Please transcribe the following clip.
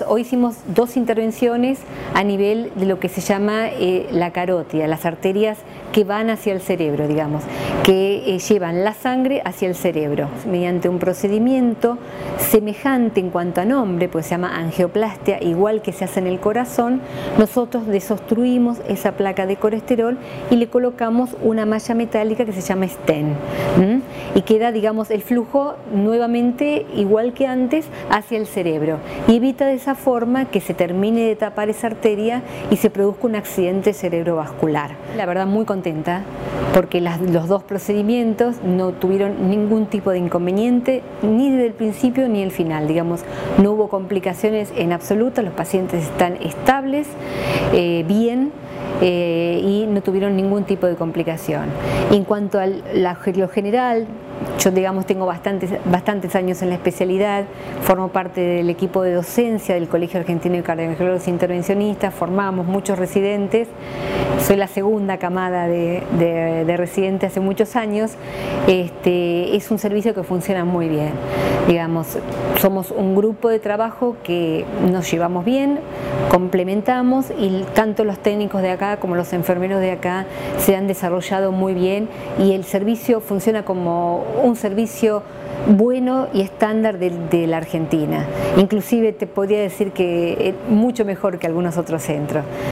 hoy hicimos 2 intervenciones a nivel de lo que se llama la carótida, las arterias que van hacia el cerebro, digamos, que llevan la sangre hacia el cerebro. Mediante un procedimiento semejante en cuanto a nombre, pues se llama angioplastia, igual que se hace en el corazón, nosotros desobstruimos esa placa de colesterol y le colocamos una malla metálica que se llama stent, y queda, digamos, el flujo nuevamente igual que antes hacia el cerebro y evita de esa forma que se termine de tapar esa arteria y se produzca un accidente cerebrovascular. La verdad, muy contenta porque los 2 procedimientos no tuvieron ningún tipo de inconveniente, ni desde el principio ni el final, digamos, no hubo complicaciones en absoluto, los pacientes están estables, bien, y no tuvieron ningún tipo de complicación. En cuanto a lo general, yo, digamos, tengo bastantes años en la especialidad, formo parte del equipo de docencia del Colegio Argentino de Cardiólogos Intervencionistas, formamos muchos residentes, soy la segunda camada de residentes hace muchos años. Es un servicio que funciona muy bien, digamos, somos un grupo de trabajo que nos llevamos bien, complementamos y tanto los técnicos de acá como los enfermeros de acá se han desarrollado muy bien y el servicio funciona como un servicio bueno y estándar de la Argentina. Inclusive te podría decir que es mucho mejor que algunos otros centros.